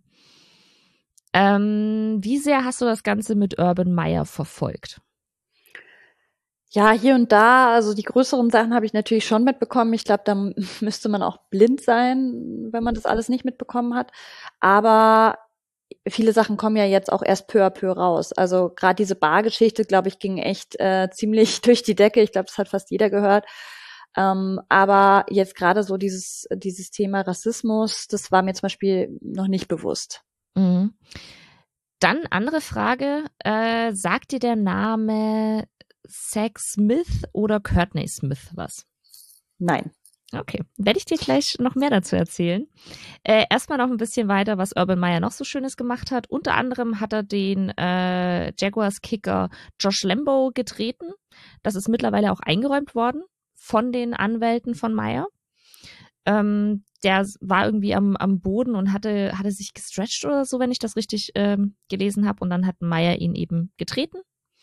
Ähm, wie sehr hast du das Ganze mit Urban Meyer verfolgt? Ja, hier und da, also die größeren Sachen habe ich natürlich schon mitbekommen. Ich glaube, da müsste man auch blind sein, wenn man das alles nicht mitbekommen hat. Aber viele Sachen kommen ja jetzt auch erst peu à peu raus. Also gerade diese Bargeschichte, glaube ich, ging echt äh, ziemlich durch die Decke. Ich glaube, das hat fast jeder gehört. Ähm, aber jetzt gerade so dieses, dieses Thema Rassismus, das war mir zum Beispiel noch nicht bewusst. Mhm. Dann andere Frage, äh, sagt dir der Name Zach Smith oder Courtney Smith was? Nein. Okay, werde ich dir gleich noch mehr dazu erzählen. Äh, erstmal noch ein bisschen weiter, was Urban Meyer noch so Schönes gemacht hat. Unter anderem hat er den äh, Jaguars-Kicker Josh Lambo getreten. Das ist mittlerweile auch eingeräumt worden von den Anwälten von Meyer. Ähm, der war irgendwie am, am Boden und hatte, hatte sich gestretcht oder so, wenn ich das richtig ähm, gelesen habe. Und dann hat Meyer ihn eben getreten.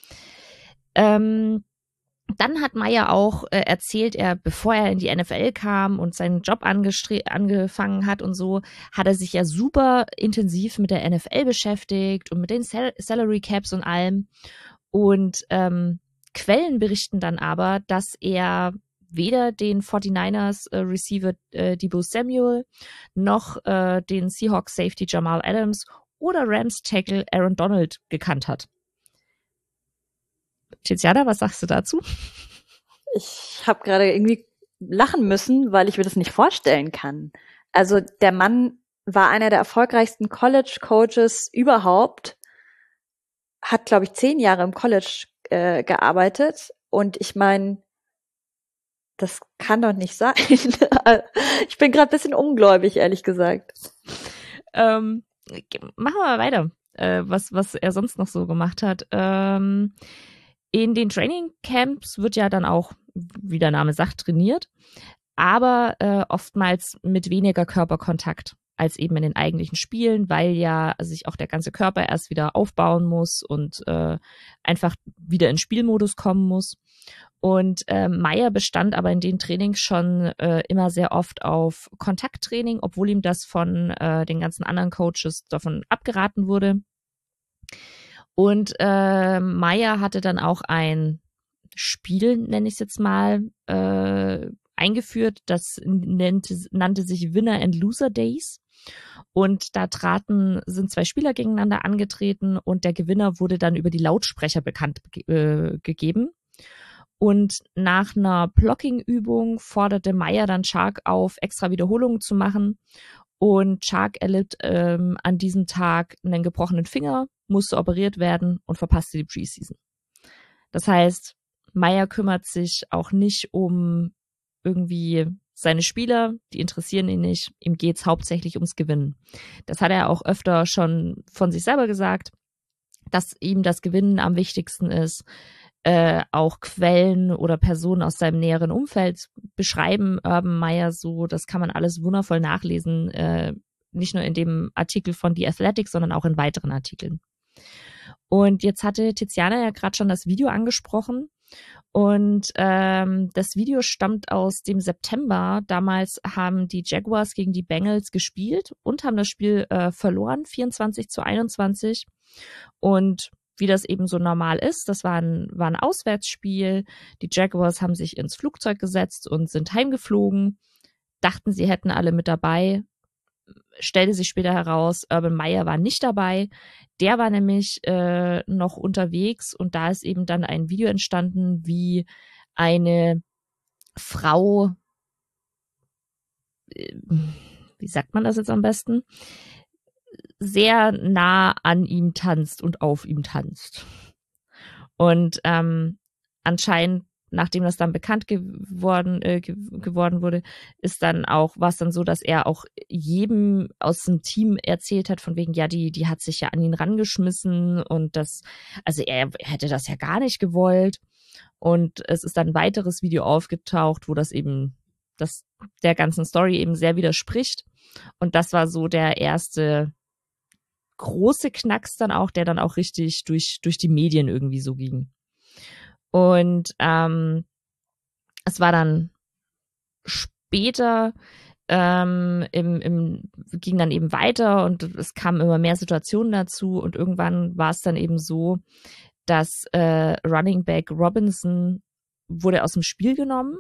Ähm, Dann hat Meyer auch äh, erzählt, er, bevor er in die N F L kam und seinen Job angefangen hat und so, hat er sich ja super intensiv mit der N F L beschäftigt und mit den Sal- Salary Caps und allem. Und ähm, Quellen berichten dann aber, dass er weder den forty-niners äh, Receiver äh, Deebo Samuel noch äh, den Seahawks Safety Jamal Adams oder Rams Tackle Aaron Donald gekannt hat. Tiziana, was sagst du dazu? Ich habe gerade irgendwie lachen müssen, weil ich mir das nicht vorstellen kann. Also der Mann war einer der erfolgreichsten College-Coaches überhaupt, hat, glaube ich, zehn Jahre im College äh, gearbeitet. Und ich meine, das kann doch nicht sein. Ich bin gerade ein bisschen ungläubig, ehrlich gesagt. Ähm, machen wir mal weiter, äh, was, was er sonst noch so gemacht hat. Ähm, in den Training Camps wird ja dann auch, wie der Name sagt, trainiert, aber äh, oftmals mit weniger Körperkontakt als eben in den eigentlichen Spielen, weil ja sich auch der ganze Körper erst wieder aufbauen muss und äh, einfach wieder in Spielmodus kommen muss. Und äh, Meyer bestand aber in den Trainings schon äh, immer sehr oft auf Kontakttraining, obwohl ihm das von äh, den ganzen anderen Coaches davon abgeraten wurde. Und äh, Meyer hatte dann auch ein Spiel, nenne ich es jetzt mal, äh, eingeführt. Das nannte, nannte sich Winner and Loser Days. Und da traten, sind zwei Spieler gegeneinander angetreten und der Gewinner wurde dann über die Lautsprecher bekannt äh, gegeben. Und nach einer Blocking-Übung forderte Meyer dann Chark auf, extra Wiederholungen zu machen. Und Chark erlitt ähm, an diesem Tag einen gebrochenen Finger, musste operiert werden und verpasste die Preseason. Das heißt, Meyer kümmert sich auch nicht um irgendwie seine Spieler, die interessieren ihn nicht. Ihm geht's hauptsächlich ums Gewinnen. Das hat er auch öfter schon von sich selber gesagt, dass ihm das Gewinnen am wichtigsten ist. Äh, auch Quellen oder Personen aus seinem näheren Umfeld beschreiben Urban Meyer so. Das kann man alles wundervoll nachlesen, äh, nicht nur in dem Artikel von The Athletic, sondern auch in weiteren Artikeln. Und jetzt hatte Tiziana ja gerade schon das Video angesprochen. Und ähm, das Video stammt aus dem September. Damals haben die Jaguars gegen die Bengals gespielt und haben das Spiel äh, verloren, vierundzwanzig zu einundzwanzig. Und wie das eben so normal ist, das war ein, war ein Auswärtsspiel. Die Jaguars haben sich ins Flugzeug gesetzt und sind heimgeflogen, dachten, sie hätten alle mit dabei. Stellte sich später heraus, Urban Meyer war nicht dabei. Der war nämlich äh, noch unterwegs und da ist eben dann ein Video entstanden, wie eine Frau, äh, wie sagt man das jetzt am besten, sehr nah an ihm tanzt und auf ihm tanzt. Und ähm, anscheinend, nachdem das dann bekannt geworden, äh, geworden wurde, ist dann auch, war es dann so, dass er auch jedem aus dem Team erzählt hat, von wegen, ja, die, die hat sich ja an ihn rangeschmissen und das, also er hätte das ja gar nicht gewollt. Und es ist dann ein weiteres Video aufgetaucht, wo das eben, das der ganzen Story eben sehr widerspricht. Und das war so der erste große Knacks dann auch, der dann auch richtig durch, durch die Medien irgendwie so ging. Und ähm, es war dann später, ähm, im, im, ging dann eben weiter und es kamen immer mehr Situationen dazu und irgendwann war es dann eben so, dass äh, Running Back Robinson wurde aus dem Spiel genommen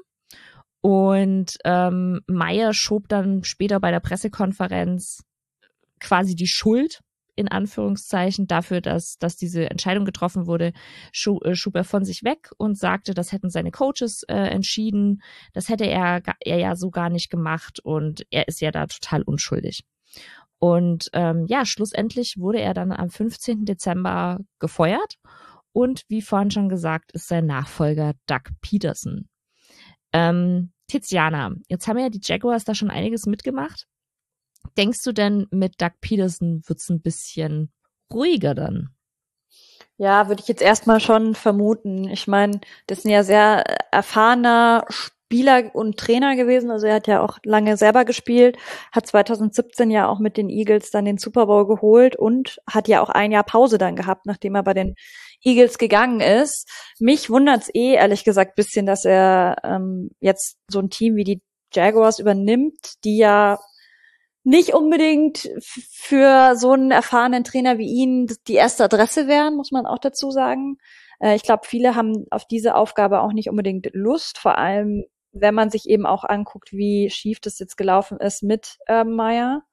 und ähm, Meyer schob dann später bei der Pressekonferenz quasi die Schuld in Anführungszeichen dafür, dass, dass diese Entscheidung getroffen wurde, schub, äh, schub er von sich weg und sagte, das hätten seine Coaches äh, entschieden, das hätte er, er ja so gar nicht gemacht und er ist ja da total unschuldig. Und ähm, ja, schlussendlich wurde er dann am fünfzehnten Dezember gefeuert und wie vorhin schon gesagt, ist sein Nachfolger Doug Peterson. Ähm, Tiziana, jetzt haben ja die Jaguars da schon einiges mitgemacht. Denkst du denn, mit Doug Peterson wird's ein bisschen ruhiger dann? Ja, würde ich jetzt erstmal schon vermuten. Ich meine, das ist ein ja sehr erfahrener Spieler und Trainer gewesen. Also er hat ja auch lange selber gespielt, hat zwanzig siebzehn ja auch mit den Eagles dann den Super Bowl geholt und hat ja auch ein Jahr Pause dann gehabt, nachdem er bei den Eagles gegangen ist. Mich wundert's eh, ehrlich gesagt, bisschen, dass er ähm, jetzt so ein Team wie die Jaguars übernimmt, die ja nicht unbedingt für so einen erfahrenen Trainer wie ihn die erste Adresse wären, muss man auch dazu sagen. Äh, ich glaube, viele haben auf diese Aufgabe auch nicht unbedingt Lust, vor allem wenn man sich eben auch anguckt, wie schief das jetzt gelaufen ist mit Urban Meyer.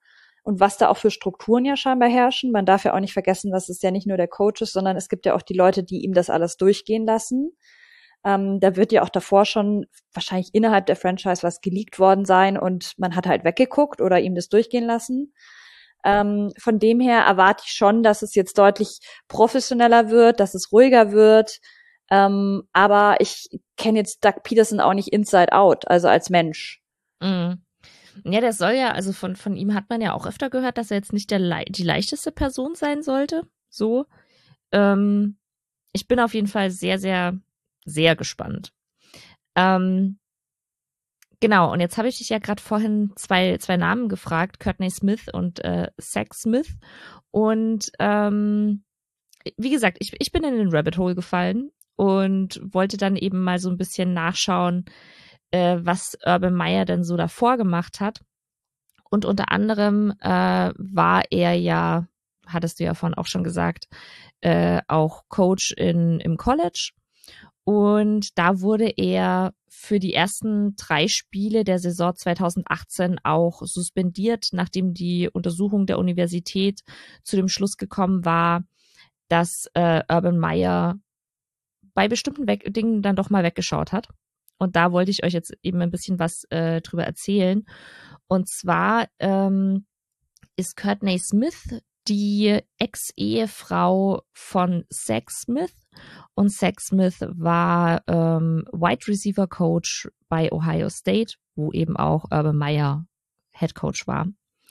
und was da auch für Strukturen ja scheinbar herrschen. Man darf ja auch nicht vergessen, dass es ja nicht nur der Coach ist, sondern es gibt ja auch die Leute, die ihm das alles durchgehen lassen. Ähm, da wird ja auch davor schon wahrscheinlich innerhalb der Franchise was geleakt worden sein und man hat halt weggeguckt oder ihm das durchgehen lassen. Ähm, von dem her erwarte ich schon, dass es jetzt deutlich professioneller wird, dass es ruhiger wird. Ähm, aber ich kenne jetzt Doug Peterson auch nicht inside out, also als Mensch. Mhm. Ja, der soll ja, also von, von ihm hat man ja auch öfter gehört, dass er jetzt nicht der Le- die leichteste Person sein sollte. So. Ähm, ich bin auf jeden Fall sehr, sehr, sehr gespannt. Ähm, genau, und jetzt habe ich dich ja gerade vorhin zwei, zwei Namen gefragt, Courtney Smith und äh, Zach Smith. Und ähm, wie gesagt, ich, ich bin in den Rabbit Hole gefallen und wollte dann eben mal so ein bisschen nachschauen, äh, was Urban Meyer denn so davor gemacht hat. Und unter anderem äh, war er ja, hattest du ja vorhin auch schon gesagt, äh, auch Coach in, im College. Und da wurde er für die ersten drei Spiele der Saison zwanzig achtzehn auch suspendiert, nachdem die Untersuchung der Universität zu dem Schluss gekommen war, dass äh, Urban Meyer bei bestimmten Weg- Dingen dann doch mal weggeschaut hat. Und da wollte ich euch jetzt eben ein bisschen was äh, drüber erzählen. Und zwar ähm, ist Courtney Smith die Ex-Ehefrau von Zach Smith. Und Zach Smith war ähm, Wide Receiver Coach bei Ohio State, wo eben auch Urban Meyer Head Coach war.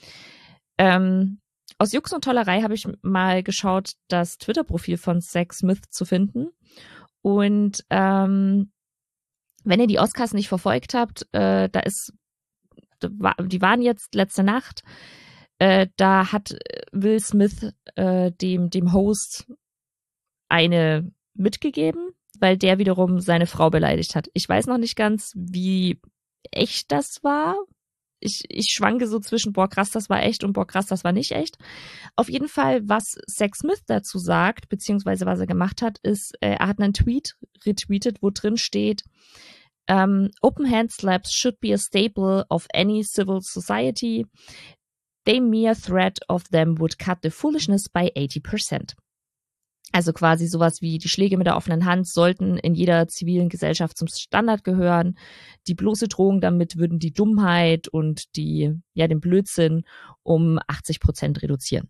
Ähm, aus Jux und Tollerei habe ich mal geschaut, das Twitter-Profil von Zach Smith zu finden. Und ähm, wenn ihr die Oscars nicht verfolgt habt, äh, da ist, die waren jetzt letzte Nacht, äh, da hat Will Smith äh, dem, dem Host eine mitgegeben, weil der wiederum seine Frau beleidigt hat. Ich weiß noch nicht ganz, wie echt das war. Ich, ich schwanke so zwischen, boah, krass, das war echt und boah, krass, das war nicht echt. Auf jeden Fall, was Zach Smith dazu sagt, beziehungsweise was er gemacht hat, ist, äh, er hat einen Tweet retweetet, wo drin steht, um, Open hand slaps should be a staple of any civil society. The mere threat of them would cut the foolishness by eighty percent. Also quasi sowas wie die Schläge mit der offenen Hand sollten in jeder zivilen Gesellschaft zum Standard gehören. Die bloße Drohung damit würden die Dummheit und die, ja, den Blödsinn um achtzig Prozent reduzieren.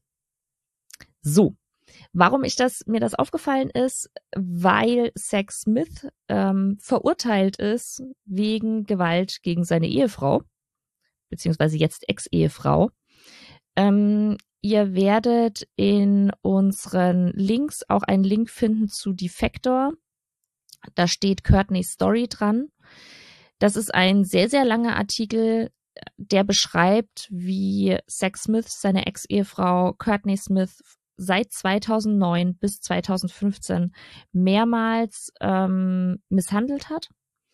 So. Warum ich das, mir das aufgefallen ist, weil Zach Smith ähm, verurteilt ist wegen Gewalt gegen seine Ehefrau, beziehungsweise jetzt Ex-Ehefrau. Ähm, ihr werdet in unseren Links auch einen Link finden zu Defector. Da steht Courtney's Story dran. Das ist ein sehr, sehr langer Artikel, der beschreibt, wie Zach Smith seine Ex-Ehefrau Courtney Smith seit zweitausendneun bis zweitausendfünfzehn mehrmals ähm, misshandelt hat.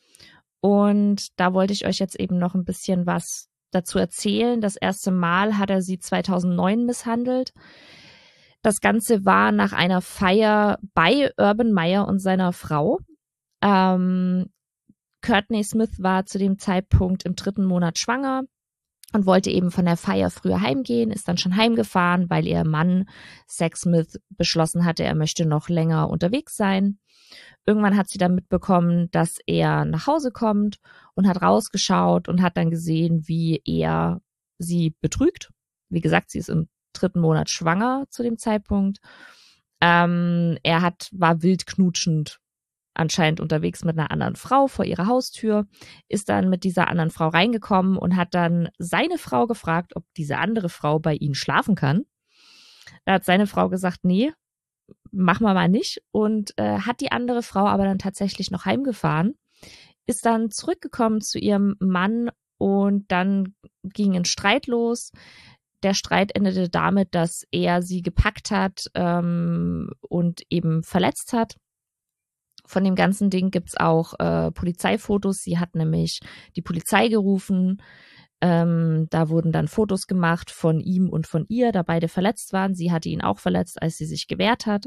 Und da wollte ich euch jetzt eben noch ein bisschen was dazu erzählen. Das erste Mal hat er sie zweitausendneun misshandelt. Das Ganze war nach einer Feier bei Urban Meyer und seiner Frau. Ähm, Courtney Smith war zu dem Zeitpunkt im dritten Monat schwanger und wollte eben von der Feier früher heimgehen, ist dann schon heimgefahren, weil ihr Mann Zach Smith beschlossen hatte, er möchte noch länger unterwegs sein. Irgendwann hat sie dann mitbekommen, dass er nach Hause kommt und hat rausgeschaut und hat dann gesehen, wie er sie betrügt. Wie gesagt, sie ist im dritten Monat schwanger zu dem Zeitpunkt. Ähm, er hat, war wild knutschend anscheinend unterwegs mit einer anderen Frau vor ihrer Haustür, ist dann mit dieser anderen Frau reingekommen und hat dann seine Frau gefragt, ob diese andere Frau bei ihnen schlafen kann. Da hat seine Frau gesagt, nee, machen wir mal nicht, und äh, hat die andere Frau aber dann tatsächlich noch heimgefahren, ist dann zurückgekommen zu ihrem Mann und dann ging ein Streit los. Der Streit endete damit, dass er sie gepackt hat ähm, und eben verletzt hat. Von dem ganzen Ding gibt's auch äh, Polizeifotos. Sie hat nämlich die Polizei gerufen. Ähm, da wurden dann Fotos gemacht von ihm und von ihr, da beide verletzt waren. Sie hatte ihn auch verletzt, als sie sich gewehrt hat.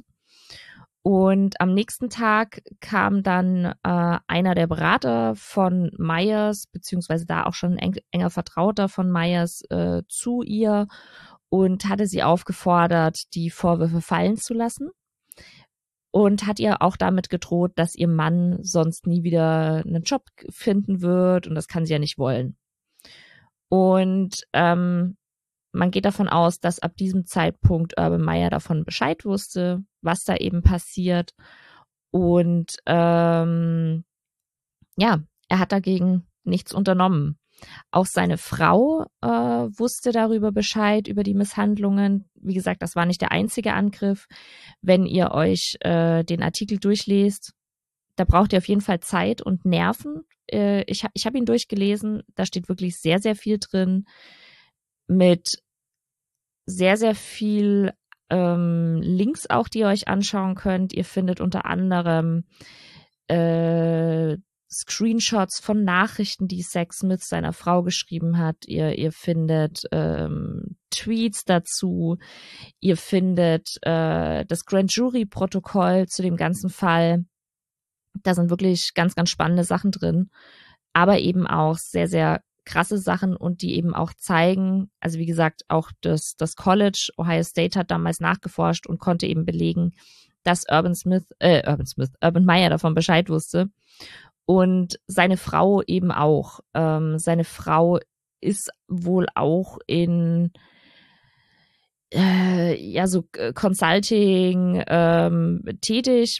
Und am nächsten Tag kam dann äh, einer der Berater von Myers, beziehungsweise da auch schon ein eng, enger Vertrauter von Myers, äh, zu ihr und hatte sie aufgefordert, die Vorwürfe fallen zu lassen und hat ihr auch damit gedroht, dass ihr Mann sonst nie wieder einen Job finden wird und das kann sie ja nicht wollen. Und ähm, man geht davon aus, dass ab diesem Zeitpunkt Urban Meyer davon Bescheid wusste, was da eben passiert. Und ähm, ja, er hat dagegen nichts unternommen. Auch seine Frau äh, wusste darüber Bescheid, über die Misshandlungen. Wie gesagt, das war nicht der einzige Angriff. Wenn ihr euch äh, den Artikel durchlest, da braucht ihr auf jeden Fall Zeit und Nerven. Äh, ich habe ich hab ihn durchgelesen, da steht wirklich sehr, sehr viel drin mit sehr, sehr viel ähm, Links auch, die ihr euch anschauen könnt. Ihr findet unter anderem äh, Screenshots von Nachrichten, die Zack Smith seiner Frau geschrieben hat. Ihr, ihr findet ähm, Tweets dazu. Ihr findet äh, das Grand Jury Protokoll zu dem ganzen Fall. Da sind wirklich ganz, ganz spannende Sachen drin, aber eben auch sehr, sehr krasse Sachen und die eben auch zeigen, also wie gesagt, auch das, das College, Ohio State hat damals nachgeforscht und konnte eben belegen, dass Urban Smith, äh, Urban Smith, Urban Meyer davon Bescheid wusste. Und seine Frau eben auch. Ähm, seine Frau ist wohl auch in äh, ja so Consulting ähm, tätig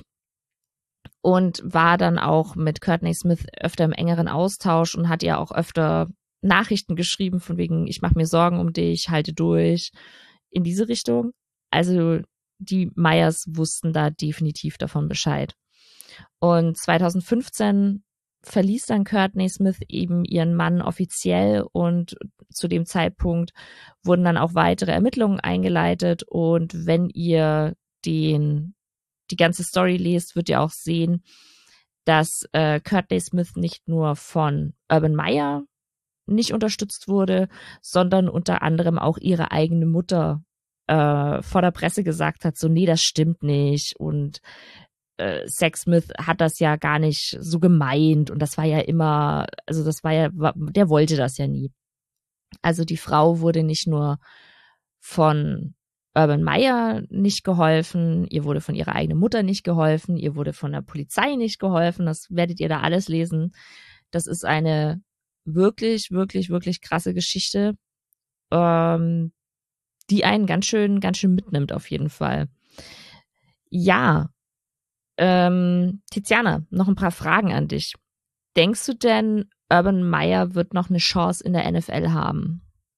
und war dann auch mit Courtney Smith öfter im engeren Austausch und hat ihr auch öfter Nachrichten geschrieben von wegen, ich mache mir Sorgen um dich, halte durch, in diese Richtung. Also die Meyers wussten da definitiv davon Bescheid. Und zwanzig fünfzehn verließ dann Courtney Smith eben ihren Mann offiziell und zu dem Zeitpunkt wurden dann auch weitere Ermittlungen eingeleitet und wenn ihr den die ganze Story lest, wird ihr auch sehen, dass äh, Courtney Smith nicht nur von Urban Meyer nicht unterstützt wurde, sondern unter anderem auch ihre eigene Mutter äh, vor der Presse gesagt hat, so nee, das stimmt nicht und äh, Zack Smith hat das ja gar nicht so gemeint und das war ja immer, also das war ja, der wollte das ja nie. Also die Frau wurde nicht nur von Urban Meyer nicht geholfen, ihr wurde von ihrer eigenen Mutter nicht geholfen, ihr wurde von der Polizei nicht geholfen, das werdet ihr da alles lesen. Das ist eine wirklich, wirklich, wirklich krasse Geschichte, ähm, die einen ganz schön, ganz schön mitnimmt auf jeden Fall. Ja, ähm, Tiziana, noch ein paar Fragen an dich. Denkst du denn, Urban Meyer wird noch eine Chance in der N F L haben?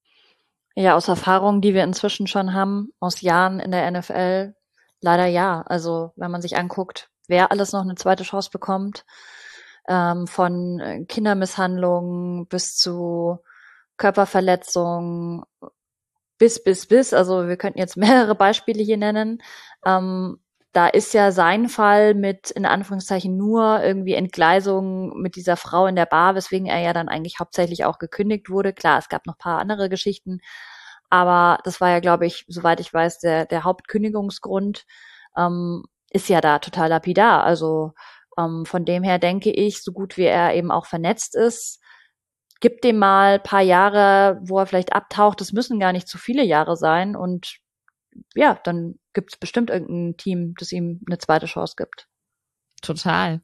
Ja, aus Erfahrungen, die wir inzwischen schon haben, aus Jahren in der N F L, leider ja. Also wenn man sich anguckt, wer alles noch eine zweite Chance bekommt, ähm, von Kindermisshandlungen bis zu Körperverletzungen, bis, bis, bis. Also wir könnten jetzt mehrere Beispiele hier nennen. Ähm, da ist ja sein Fall mit, in Anführungszeichen, nur irgendwie Entgleisung mit dieser Frau in der Bar, weswegen er ja dann eigentlich hauptsächlich auch gekündigt wurde. Klar, es gab noch ein paar andere Geschichten, aber das war ja, glaube ich, soweit ich weiß, der, der Hauptkündigungsgrund ähm, ist ja da total lapidar. Also ähm, von dem her denke ich, so gut wie er eben auch vernetzt ist, gibt dem mal ein paar Jahre, wo er vielleicht abtaucht. Das müssen gar nicht zu viele Jahre sein und ja, dann gibt es bestimmt irgendein Team, das ihm eine zweite Chance gibt. Total.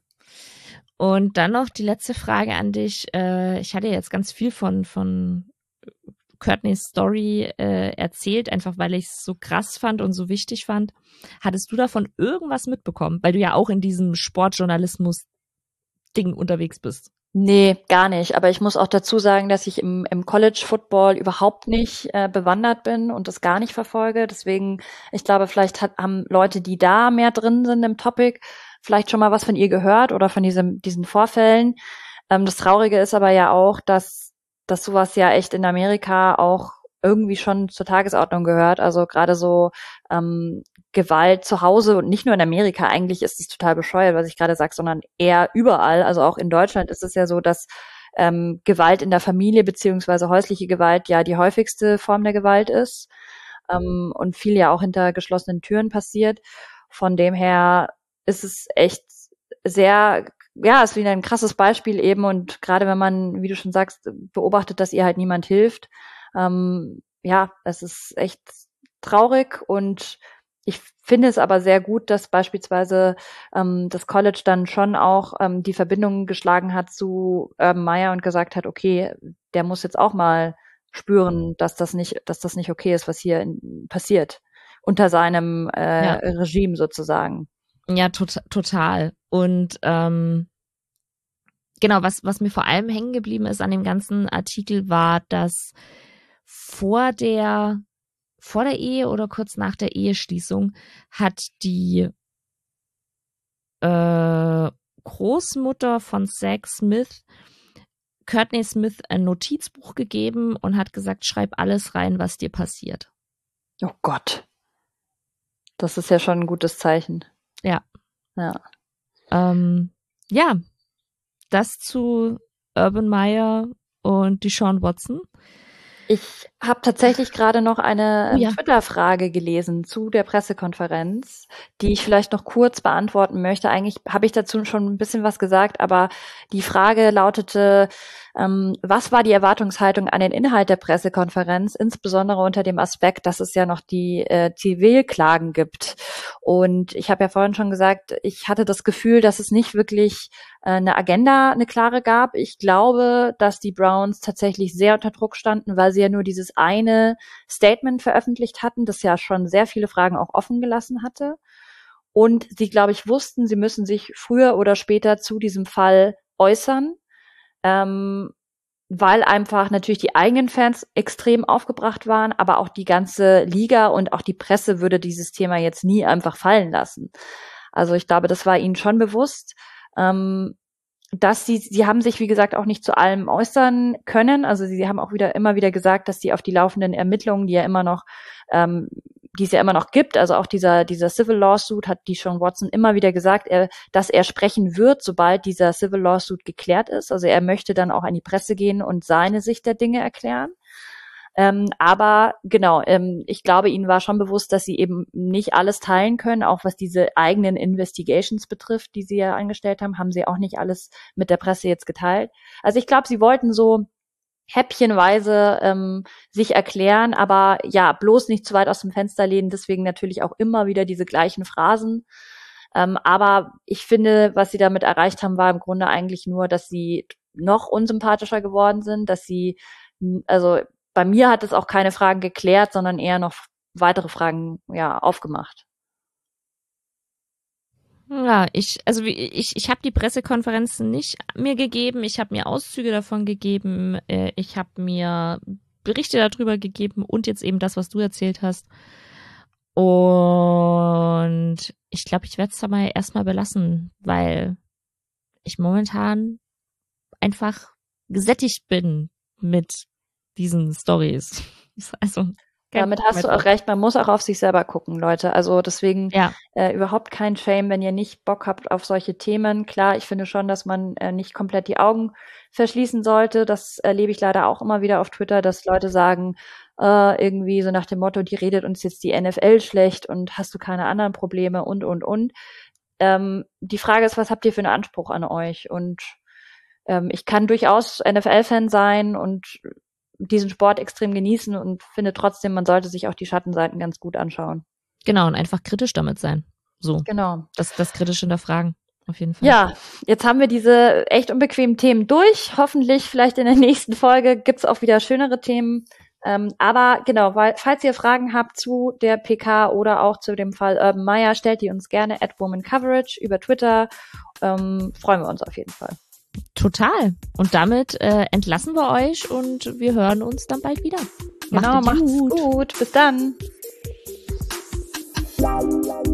Und dann noch die letzte Frage an dich. Äh, ich hatte jetzt ganz viel von, von Courtneys Story äh, erzählt, einfach weil ich es so krass fand und so wichtig fand. Hattest du davon irgendwas mitbekommen? Weil du ja auch in diesem Sportjournalismus-Ding unterwegs bist. Nee, gar nicht. Aber ich muss auch dazu sagen, dass ich im, im College Football überhaupt nicht äh, bewandert bin und das gar nicht verfolge. Deswegen, ich glaube, vielleicht hat, haben Leute, die da mehr drin sind im Topic, vielleicht schon mal was von ihr gehört oder von diesem, diesen Vorfällen. Ähm, das Traurige ist aber ja auch, dass, dass sowas ja echt in Amerika auch irgendwie schon zur Tagesordnung gehört. Also gerade so ähm, Gewalt zu Hause und nicht nur in Amerika, eigentlich ist es total bescheuert, was ich gerade sage, sondern eher überall. Also auch in Deutschland ist es ja so, dass ähm, Gewalt in der Familie beziehungsweise häusliche Gewalt ja die häufigste Form der Gewalt ist ähm, und viel ja auch hinter geschlossenen Türen passiert. Von dem her ist es echt sehr, ja, ist wieder ein krasses Beispiel eben und gerade wenn man, wie du schon sagst, beobachtet, dass ihr halt niemand hilft, ähm, ja, es ist echt traurig und ich finde es aber sehr gut, dass beispielsweise ähm, das College dann schon auch ähm, die Verbindung geschlagen hat zu Urban Meyer und gesagt hat, okay, der muss jetzt auch mal spüren, dass das nicht, dass das nicht okay ist, was hier in, passiert unter seinem äh, Ja. Regime sozusagen. Ja, tot, total. Und ähm, genau, was was mir vor allem hängen geblieben ist an dem ganzen Artikel war, dass vor der vor der Ehe oder kurz nach der Eheschließung hat die äh, Großmutter von Zach Smith Courtney Smith ein Notizbuch gegeben und hat gesagt, schreib alles rein, was dir passiert. Oh Gott. Das ist ja schon ein gutes Zeichen. Ja. Ja. Ähm, ja, das zu Urban Meyer und Deshaun Watson. Ich habe tatsächlich gerade noch eine Oh ja. Twitter-Frage gelesen zu der Pressekonferenz, die ich vielleicht noch kurz beantworten möchte. Eigentlich habe ich dazu schon ein bisschen was gesagt, aber die Frage lautete, ähm, was war die Erwartungshaltung an den Inhalt der Pressekonferenz, insbesondere unter dem Aspekt, dass es ja noch die äh, Zivilklagen gibt. Und ich habe ja vorhin schon gesagt, ich hatte das Gefühl, dass es nicht wirklich äh, eine Agenda, eine klare gab. Ich glaube, dass die Browns tatsächlich sehr unter Druck standen, weil sie ja nur dieses eine Statement veröffentlicht hatten, das ja schon sehr viele Fragen auch offen gelassen hatte. Und sie, glaube ich, wussten, sie müssen sich früher oder später zu diesem Fall äußern, ähm, weil einfach natürlich die eigenen Fans extrem aufgebracht waren, aber auch die ganze Liga und auch die Presse würde dieses Thema jetzt nie einfach fallen lassen. Also ich glaube, das war ihnen schon bewusst. Ähm, dass sie, sie haben sich, wie gesagt, auch nicht zu allem äußern können. Also sie haben auch wieder immer wieder gesagt, dass sie auf die laufenden Ermittlungen, die ja immer noch, ähm, die es ja immer noch gibt, also auch dieser, dieser Civil Lawsuit hat Deshaun Watson immer wieder gesagt, er, dass er sprechen wird, sobald dieser Civil Lawsuit geklärt ist. Also er möchte dann auch an die Presse gehen und seine Sicht der Dinge erklären. Ähm, aber genau, ähm, ich glaube, ihnen war schon bewusst, dass sie eben nicht alles teilen können, auch was diese eigenen Investigations betrifft, die sie ja angestellt haben, haben sie auch nicht alles mit der Presse jetzt geteilt. Also ich glaube, sie wollten so häppchenweise ähm, sich erklären, aber ja, bloß nicht zu weit aus dem Fenster lehnen, deswegen natürlich auch immer wieder diese gleichen Phrasen. Ähm, aber ich finde, was sie damit erreicht haben, war im Grunde eigentlich nur, dass sie noch unsympathischer geworden sind, dass sie, also bei mir hat es auch keine Fragen geklärt, sondern eher noch weitere Fragen ja aufgemacht. Ja, ich, also ich, ich habe die Pressekonferenzen nicht mir gegeben, ich habe mir Auszüge davon gegeben, ich habe mir Berichte darüber gegeben und jetzt eben das, was du erzählt hast. Und ich glaube, ich werde es da mal erstmal belassen, weil ich momentan einfach gesättigt bin mit diesen Stories. Also damit hast du auch recht, man muss auch auf sich selber gucken, Leute. Also deswegen ja. äh, überhaupt kein Shame, wenn ihr nicht Bock habt auf solche Themen. Klar, ich finde schon, dass man äh, nicht komplett die Augen verschließen sollte. Das erlebe ich leider auch immer wieder auf Twitter, dass Leute sagen, äh, irgendwie so nach dem Motto, die redet uns jetzt die N F L schlecht und hast du keine anderen Probleme und, und, und. Ähm, die Frage ist, was habt ihr für einen Anspruch an euch? Und ähm, ich kann durchaus N F L-Fan sein und diesen Sport extrem genießen und finde trotzdem, man sollte sich auch die Schattenseiten ganz gut anschauen. Genau, und einfach kritisch damit sein. So. Genau. Das, das kritisch hinterfragen, auf jeden Fall. Ja, jetzt haben wir diese echt unbequemen Themen durch. Hoffentlich vielleicht in der nächsten Folge gibt's auch wieder schönere Themen. Ähm, aber genau, weil, falls ihr Fragen habt zu der P K oder auch zu dem Fall Urban Meyer, stellt die uns gerne at Woman Coverage über Twitter. Ähm, freuen wir uns auf jeden Fall. Total. Und damit äh, entlassen wir euch und wir hören uns dann bald wieder. Genau, macht's gut. Bis dann.